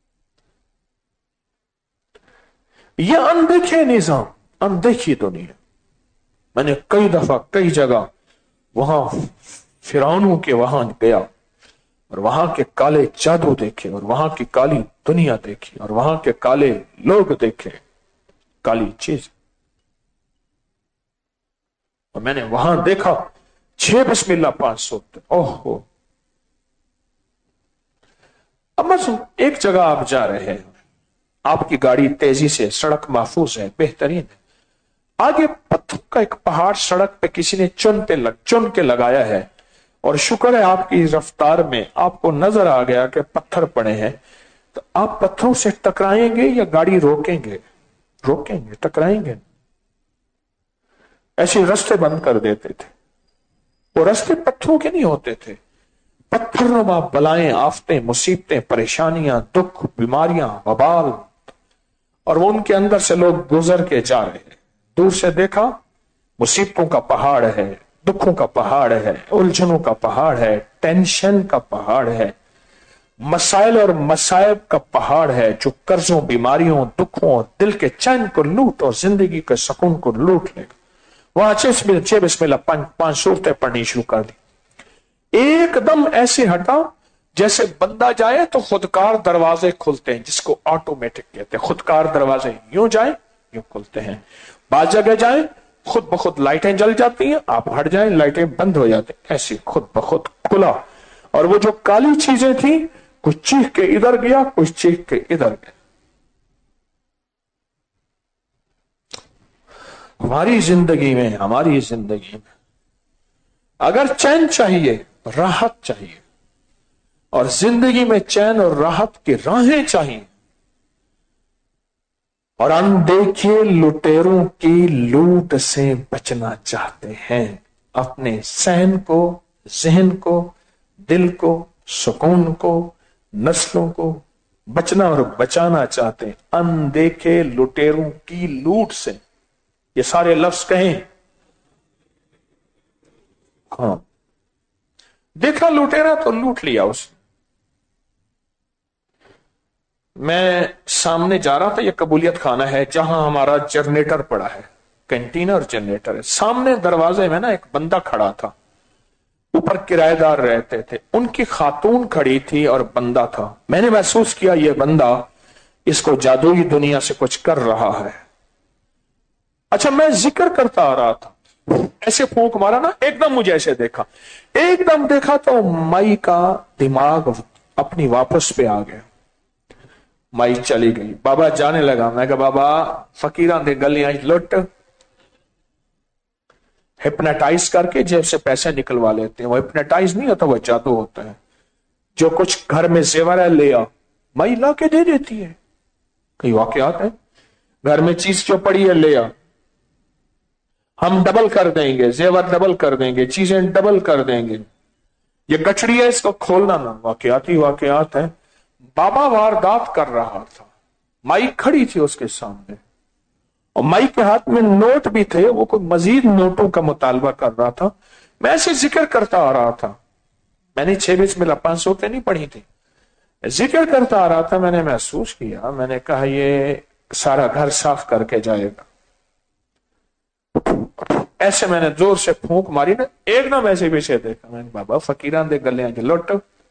یہ اندیکھے نظام، اندیکھی دنیا، میں نے کئی دفعہ کئی جگہ وہاں فرعونوں کے وہاں گیا اور وہاں کے کالے جادو دیکھے اور وہاں کی کالی دنیا دیکھی اور وہاں کے کالے لوگ دیکھے، کالی چیز، اور میں نے وہاں دیکھا چھ بسم اللہ پانچ سو، اوہ ہو۔ اب بس ایک جگہ آپ جا رہے ہیں، آپ کی گاڑی تیزی سے، سڑک محفوظ ہے، بہترین ہے، آگے پتھر کا ایک پہاڑ سڑک پہ کسی نے چن پہ لگ چن کے لگایا ہے، اور شکر ہے آپ کی رفتار میں آپ کو نظر آ گیا کہ پتھر پڑے ہیں، تو آپ پتھروں سے ٹکرائیں گے یا گاڑی روکیں گے؟ روکیں گے، ٹکرائیں گے۔ ایسے رستے بند کر دیتے تھے، وہ رستے پتھروں کے نہیں ہوتے تھے، پتھر نما بلائیں، آفتیں، مصیبتیں، پریشانیاں، دکھ، بیماریاں، وبال، اور وہ ان کے اندر سے لوگ گزر کے جا رہے ہیں۔ دور سے دیکھا مصیبتوں کا پہاڑ ہے، دکھوں کا پہاڑ ہے، الجھنوں کا پہاڑ ہے، ٹینشن کا پہاڑ ہے، مسائل اور مصائب کا پہاڑ ہے جو قرضوں، بیماریوں، دکھوں اور دل کے چین کو لوٹ اور زندگی کے سکون کو لوٹ لے گا۔ وہاں چھ بسم اللہ پانچ پانچ صورتیں پڑھنی شروع کر دی، ایک دم ایسے ہٹا جیسے بندہ جائے تو خودکار دروازے کھلتے ہیں، جس کو آٹومیٹک کہتے ہیں، خودکار دروازے یوں جائیں یوں کھلتے ہیں، بعض جگہ جائیں خود بخود لائٹیں جل جاتی ہیں، آپ ہٹ جائیں لائٹیں بند ہو جاتی ہیں، ایسی خود بخود کھلا۔ اور وہ جو کالی چیزیں تھیں، کچھ چیخ کے ادھر گیا، کچھ چیخ کے ادھر گیا۔ ہماری زندگی میں ہماری زندگی میں اگر چین چاہیے، راحت چاہیے، اور زندگی میں چین اور راحت کی راہیں چاہیے، اور اندیکھے لٹیروں کی لوٹ سے بچنا چاہتے ہیں، اپنے سہن کو، ذہن کو، دل کو، سکون کو، نسلوں کو بچنا اور بچانا چاہتے ہیں، اندیکھے لٹیروں کی لوٹ سے۔ یہ سارے لفظ کہیں، ہاں، دیکھا لٹیرا تو لوٹ لیا اس نے۔ میں سامنے جا رہا تھا، یہ قبولیت خانہ ہے جہاں ہمارا جنریٹر پڑا ہے، کینٹین اور جنریٹر ہے، سامنے دروازے میں نا ایک بندہ کھڑا تھا، اوپر کرایہ دار رہتے تھے، ان کی خاتون کھڑی تھی اور بندہ تھا. میں نے محسوس کیا یہ بندہ اس کو جادوئی دنیا سے کچھ کر رہا ہے. اچھا میں ذکر کرتا آ رہا تھا، ایسے پھونک مارا نا، ایک دم مجھے ایسے دیکھا، ایک دم دیکھا تو مائی کا دماغ اپنی واپس پہ آ گیا. مائی چلی گئی، بابا جانے لگا. میں کہا بابا فقیراں دے گلیاں لٹ ہپناٹائز کر کے جیب سے پیسے نکلوا لیتے ہیں. وہ ہپناٹائز نہیں ہوتا، وہ جادو ہوتا ہے. جو کچھ گھر میں زیور ہے لے آ، مائی لا کے دے دیتی ہے. کئی واقعات ہیں، گھر میں چیز جو پڑی ہے لے آ، ہم ڈبل کر دیں گے، زیور ڈبل کر دیں گے، چیزیں ڈبل کر دیں گے. یہ گٹھڑی ہے، اس کو کھولنا نہ. واقعاتی واقعات ہیں. بابا واردات کر رہا تھا، مائی کھڑی تھی اس کے سامنے، اور مائی کے ہاتھ میں نوٹ بھی تھے. وہ کوئی مزید نوٹوں کا مطالبہ کر رہا تھا. میں ایسے ذکر کرتا آ رہا تھا، میں نے چھ بیس میں پانچ سو نہیں پڑھی تھی، ذکر کرتا آ رہا تھا. میں نے محسوس کیا، میں نے کہا یہ سارا گھر صاف کر کے جائے گا. ایسے میں نے زور سے پھونک ماری نا، ایک دم ایسے پیچھے دیکھا. میں نے بابا فقیران دے گلیاں کے لوٹ.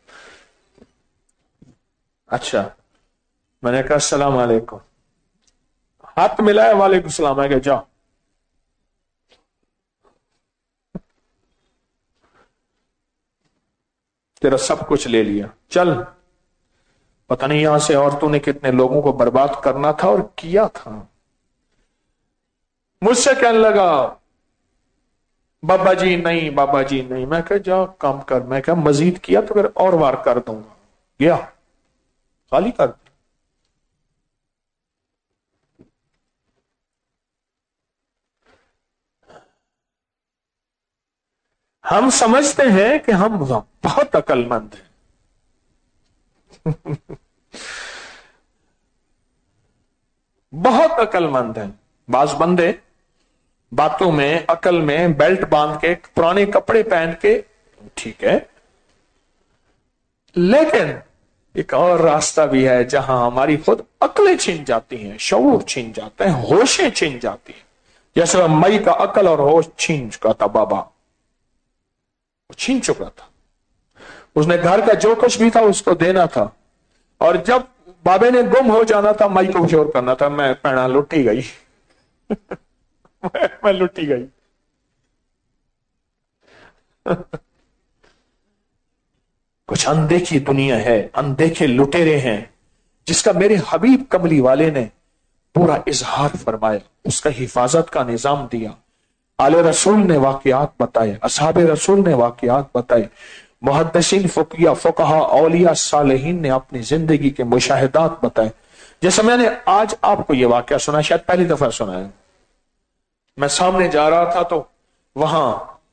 اچھا میں نے کہا السلام علیکم، ہاتھ ملایا، وعلیکم السلام. ہے کہ جاؤ. تیرا سب کچھ لے لیا، چل. پتہ نہیں یہاں سے عورتوں نے کتنے لوگوں کو برباد کرنا تھا اور کیا تھا. مجھ سے کہنے لگا بابا جی نہیں، بابا جی نہیں. میں کہا جا کام کر. میں کہا مزید کیا تو پھر اور وار کر دوں گا. گیا خالی کر. ہم سمجھتے ہیں کہ ہم بہت عقل مند ہیں، بہت عقل مند ہیں. بعض بندے باتوں میں، عقل میں بیلٹ باندھ کے، پرانے کپڑے پہن کے ٹھیک ہے، لیکن ایک اور راستہ بھی ہے جہاں ہماری خود عقلیں چھن جاتی ہیں، شعور چھن جاتا ہے، ہوشیں چھن جاتی ہیں. جیسے مئی کا عقل اور ہوش چھین چکا تھا بابا، چھین چکا تھا. اس نے گھر کا جو کچھ بھی تھا اس کو دینا تھا، اور جب بابے نے گم ہو جانا تھا مائی کو شور کرنا تھا. میں پیڑا لٹی گئی، میں لٹی گئی. کچھ اندیکھی دنیا ہے، اندیکھے لٹیرے ہیں، جس کا میرے حبیب کملی والے نے پورا اظہار فرمایا، اس کا حفاظت کا نظام دیا. آل رسول نے واقعات بتائے، اصحاب رسول نے واقعات بتائے، محدثین، فقیہ، فقہا، اولیاء، صالحین نے اپنی زندگی کے مشاہدات بتائے. جیسے میں نے آج آپ کو یہ واقعہ سنا، شاید پہلی دفعہ سنا ہے. میں سامنے جا رہا تھا تو وہاں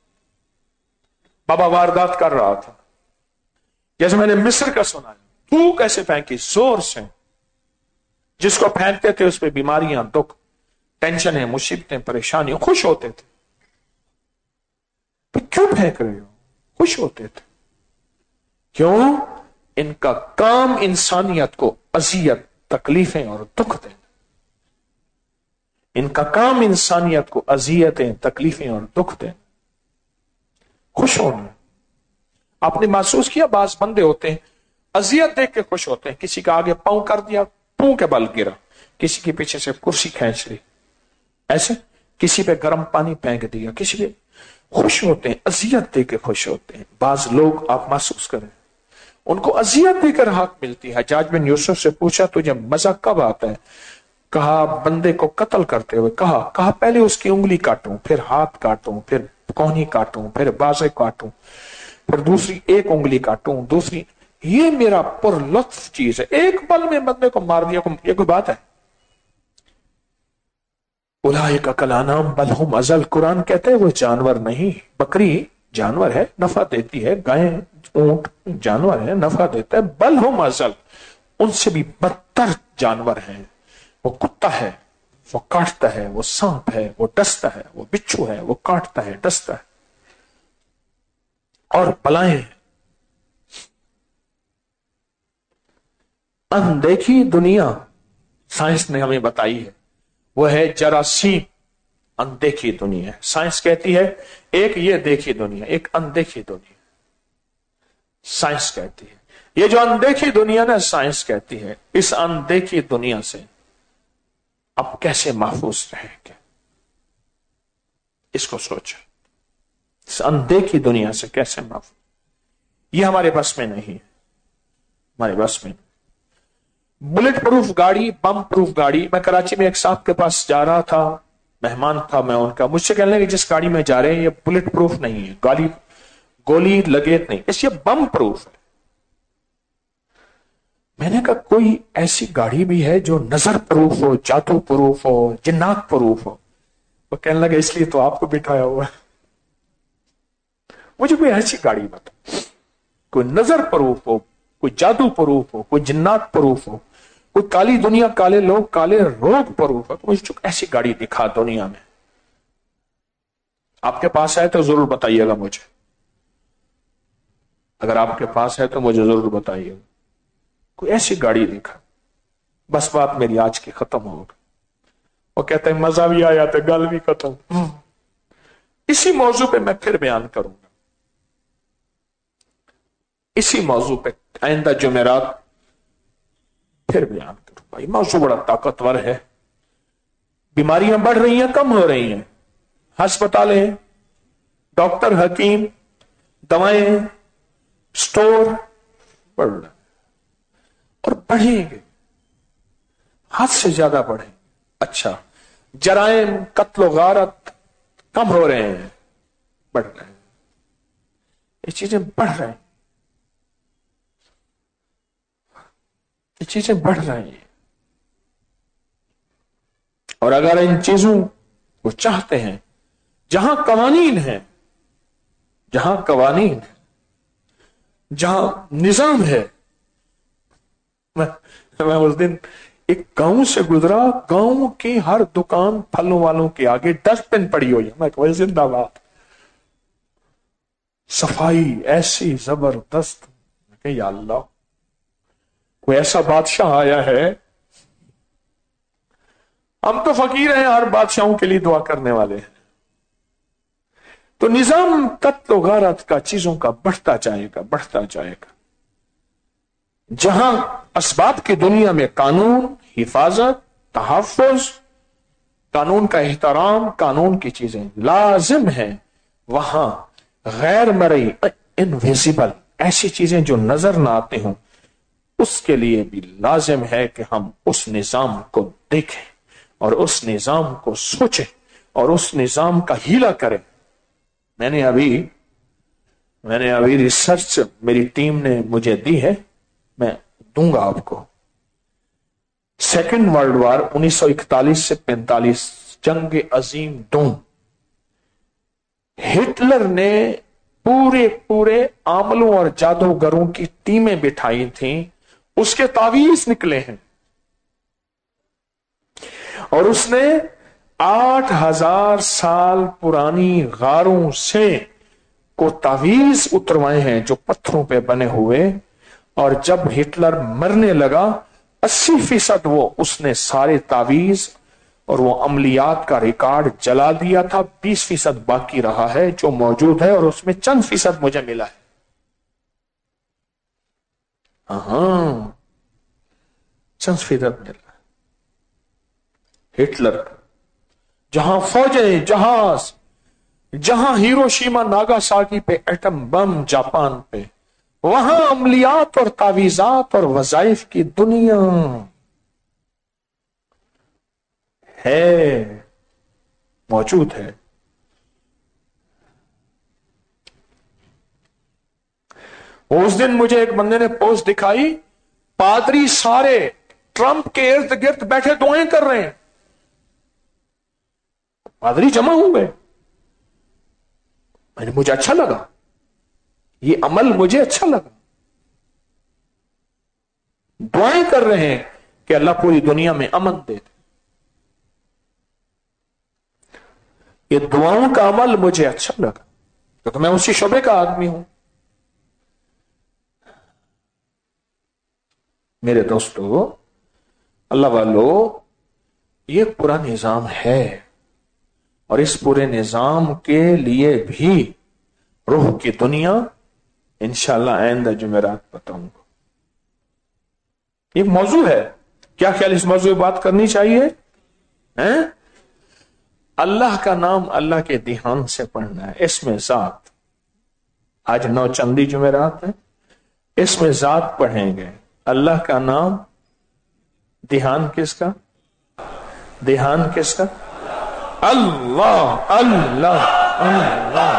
بابا واردات کر رہا تھا. جیسے میں نے مصر کا سنا ہے، تو کیسے پھینکی زور سے، جس کو پھینکتے تھے اس پہ بیماریاں، دکھ، ٹینشنیں، مصیبتیں، پریشانیاں. خوش ہوتے تھے. کیوں پھینک رہے ہو؟ خوش ہوتے تھے. کیوں؟ ان کا کام انسانیت کو اذیت، تکلیفیں اور دکھ دیں. ان کا کام انسانیت کو اذیتیں، تکلیفیں اور دکھ دیں. خوش ہونا. آپ نے محسوس کیا بعض بندے ہوتے ہیں اذیت دیکھ کے خوش ہوتے ہیں. کسی کا آگے پاؤں کر دیا، پاؤں کے بل گرا، کسی کے پیچھے سے کرسی کھینچ لی، ایسے کسی پہ گرم پانی پھینک دیا، کسی پہ خوش ہوتے ہیں، اذیت دے کے خوش ہوتے ہیں. بعض لوگ آپ محسوس کریں ان کو اذیت دے کر حق ملتی ہے. حجاج بن یوسف سے پوچھا تجھے مزہ کب آتا ہے؟ کہا بندے کو قتل کرتے ہوئے. کہا کہا پہلے اس کی انگلی کاٹوں، پھر ہاتھ کاٹوں، پھر کوہنی کاٹوں، پھر بازے کاٹوں، پھر دوسری ایک انگلی کاٹوں، دوسری. یہ میرا پر لطف چیز ہے. ایک پل میں بندے کو مار دیا، یہ کوئی بات ہے؟ اولئک کالانعام بل ھم اضل. قرآن کہتے ہیں وہ جانور نہیں. بکری جانور ہے، نفع دیتی ہے. گائے، اونٹ جانور ہے، نفع دیتا ہے. بل ھم اضل، ان سے بھی بدتر جانور ہیں. وہ کتا ہے، وہ کاٹتا ہے. وہ سانپ ہے، وہ ڈستا ہے. وہ بچھو ہے، وہ کاٹتا ہے، ڈستا ہے. اور بلائیں اندیکھی دنیا سائنس نے ہمیں بتائی ہے، وہ ہے جراثیم. اندیکھی دنیا. سائنس کہتی ہے ایک یہ دیکھی دنیا، ایک اندیکھی دنیا. سائنس کہتی ہے یہ جو اندیکھی دنیا نا، سائنس کہتی ہے اس اندیکھی دنیا سے اب کیسے محفوظ رہیں گے، اس کو سوچیں، اس اندیکھی دنیا سے کیسے محفوظ، یہ ہمارے بس میں نہیں ہے، ہمارے بس میں نہیں۔ بلٹ پروف گاڑی، بم پروف گاڑی، میں کراچی میں ایک صاحب کے پاس جا رہا تھا، مہمان تھا میں ان کا، مجھ سے کہنے لگے جس گاڑی میں جا رہے ہیں یہ بلٹ پروف نہیں ہے، گاڑی گولی لگے نہیں، اس یہ بم پروف ہے۔ میں نے کہا کوئی ایسی گاڑی بھی ہے جو نظر پروف ہو، جادو پروف ہو، جنات پروف ہو؟ وہ کہنے لگا اس لیے تو آپ کو بٹھایا ہوا ہے، مجھے کوئی ایسی گاڑی بتا، کوئی نظر پروف ہو، کوئی جادو پروف ہو، کوئی جنات پروف ہو، کوئی کالی دنیا، کالے لوگ، کالے روگ پروف ہو، مجھے ایسی گاڑی دکھا دنیا میں۔ آپ کے پاس ہے تو ضرور بتائیے گا مجھے، اگر آپ کے پاس ہے تو مجھے ضرور بتائیے گا، کوئی ایسی گاڑی دکھا۔ بس بات میری آج کی ختم ہو گئی۔ وہ کہتے ہیں مزہ بھی آیا تو گل بھی ختم۔ اسی موضوع پہ میں پھر بیان کروں گا، اسی موضوع پہ آئندہ جمعرات پھر بیان کروں گا۔ یہ موضوع بڑا طاقتور ہے، بیماریاں بڑھ رہی ہیں کم ہو رہی ہیں، ہسپتالیں، ڈاکٹر، حکیم، دوائیں، سٹور بڑھ رہے ہیں اور بڑھیں گے، حد سے زیادہ بڑھیں گے۔ اچھا، جرائم، قتل و غارت کم ہو رہے ہیں، بڑھ رہے ہیں، یہ چیزیں بڑھ رہی ہیں، یہ چیزیں بڑھ رہی ہیں، اور اگر ان چیزوں کو چاہتے ہیں، جہاں قوانین ہیں، جہاں قوانین ہیں، جہاں نظام ہے۔ میں میں اس دن ایک گاؤں سے گزرا، گاؤں کی ہر دکان پھلوں والوں کے آگے ڈسٹ بن پڑی ہوئی ہے، میں کہ زندہ باد، صفائی ایسی زبردست کہ یا اللہ کوئی ایسا بادشاہ آیا ہے۔ ہم تو فقیر ہیں، ہر بادشاہوں کے لیے دعا کرنے والے ہیں۔ تو نظام قتل و غارت کا، چیزوں کا بڑھتا جائے گا، بڑھتا جائے گا۔ جہاں اسباب کی دنیا میں قانون، حفاظت، تحفظ، قانون کا احترام، قانون کی چیزیں لازم ہیں، وہاں غیر مرئی، انویزیبل، ایسی چیزیں جو نظر نہ آتے ہوں، اس کے لیے بھی لازم ہے کہ ہم اس نظام کو دیکھیں اور اس نظام کو سوچیں اور اس نظام کا ہیلا کریں۔ میں نے ابھی میں نے ابھی ریسرچ میری ٹیم نے مجھے دی ہے، میں دوں گا آپ کو۔ سیکنڈ ورلڈ وار انیس سو اکتالیس سے پینتالیس، جنگ عظیم دوم، ہٹلر نے پورے پورے عاملوں اور جادوگروں کی ٹیمیں بٹھائی تھیں، اس کے تعویذ نکلے ہیں، اور اس نے آٹھ ہزار سال پرانی غاروں سے کو تعویذ اتروائے ہیں جو پتھروں پہ بنے ہوئے، اور جب ہٹلر مرنے لگا اسی فیصد وہ اس نے سارے تعویذ اور وہ عملیات کا ریکارڈ جلا دیا تھا، بیس فیصد باقی رہا ہے جو موجود ہے، اور اس میں چند فیصد مجھے ملا ہے۔ ہاں، چند فیصد ملا ہٹلر، جہاں فوجیں، جہاز، جہاں ہیروشیما ناگاساکی پہ ایٹم بم جاپان پہ، وہاں عملیات اور تعویذات اور وظائف کی دنیا ہے، موجود ہے۔ اس دن مجھے ایک بندے نے پوسٹ دکھائی، پادری سارے ٹرمپ کے ارد گرد بیٹھے دعائیں کر رہے ہیں، پادری جمع ہوئے، میں نے مجھے اچھا لگا، یہ عمل مجھے اچھا لگا، دعائیں کر رہے ہیں کہ اللہ پوری دنیا میں امن دے دے، یہ دعاؤں کا عمل مجھے اچھا لگا، کیونکہ میں اسی شعبے کا آدمی ہوں۔ میرے دوستو، اللہ والو، یہ پورا نظام ہے، اور اس پورے نظام کے لیے بھی روح کی دنیا انشاءاللہ آئندہ جمعرات بتاؤں گا. یہ موضوع ہے. کیا خیال اس موضوع بات کرنی چاہیے؟ اللہ کا نام اللہ کے دھیان سے پڑھنا ہے. اس میں ذات، آج نو چندی جمعرات ہے، اس میں ذات پڑھیں گے. اللہ کا نام، دھیان کس کا؟ دھیان کس کا؟ اللہ اللہ اللہ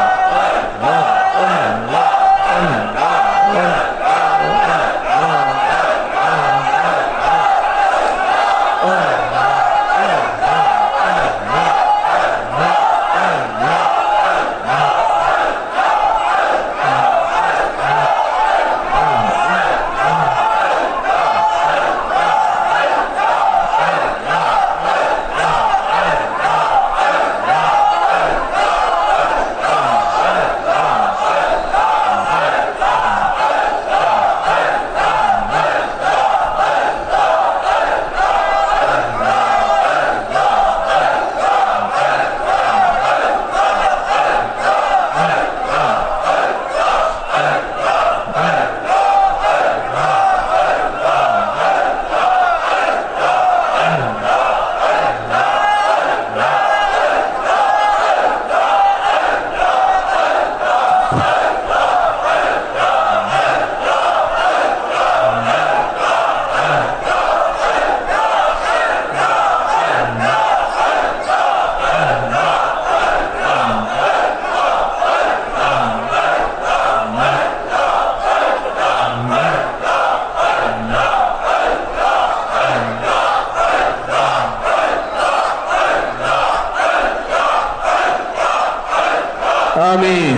آمین.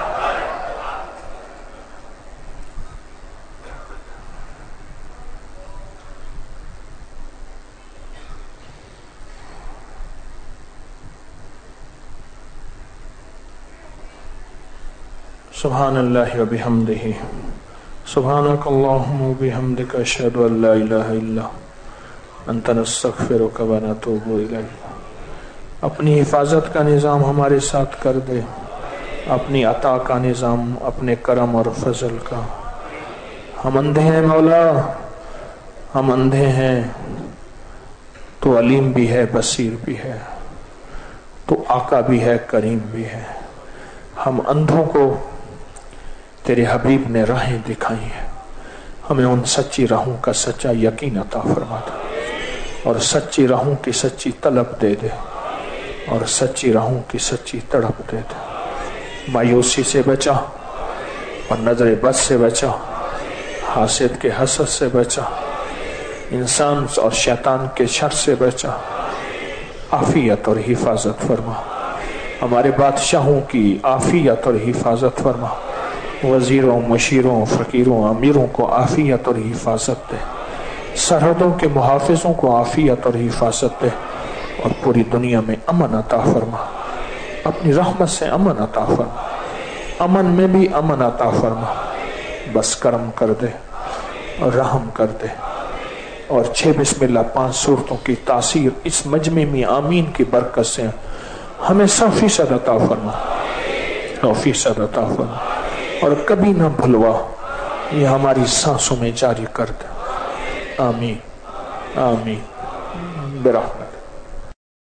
سبحان اللہ و بحمدہ، سبحانک اللہم و بحمدک، اشہد ان لا الہ الا انت، نستغفرک و نتوب الیک. اپنی حفاظت کا نظام ہمارے ساتھ کر دے، اپنی عطا کا نظام، اپنے کرم اور فضل کا. ہم اندھے ہیں مولا، ہم اندھے ہیں، تو علیم بھی ہے، بصیر بھی ہے، تو آقا بھی ہے، کریم بھی ہے. ہم اندھوں کو تیرے حبیب نے راہیں دکھائی ہیں، ہمیں ان سچی راہوں کا سچا یقین عطا فرما دے، اور سچی راہوں کی سچی طلب دے دے، اور سچی راہوں کی سچی تڑپ دے دے. مایوسی سے بچا، اور نظر بد سے بچا، حاسد کے حسد سے بچا، انسان اور شیطان کے شر سے بچا. عافیت اور حفاظت فرما، ہمارے بادشاہوں کی عافیت اور حفاظت فرما. وزیروں، مشیروں، فقیروں، امیروں کو عافیت اور حفاظت دے. سرحدوں کے محافظوں کو عافیت اور حفاظت دے، اور پوری دنیا میں امن عطا فرما. اپنی رحمت سے امن عطا فرما، امن میں بھی امن عطا فرما. بس کرم کر دے اور رحم کر دے. اور چھ بسم اللہ پانچ صورتوں کی تاثیر اس مجمع میں آمین کی برکت سے ہمیں سو فیصد عطا فرما، سو فیصد عطا فرما. اور کبھی نہ بھلوا، یہ ہماری سانسوں میں جاری کر دے. آمین آمین برحمت.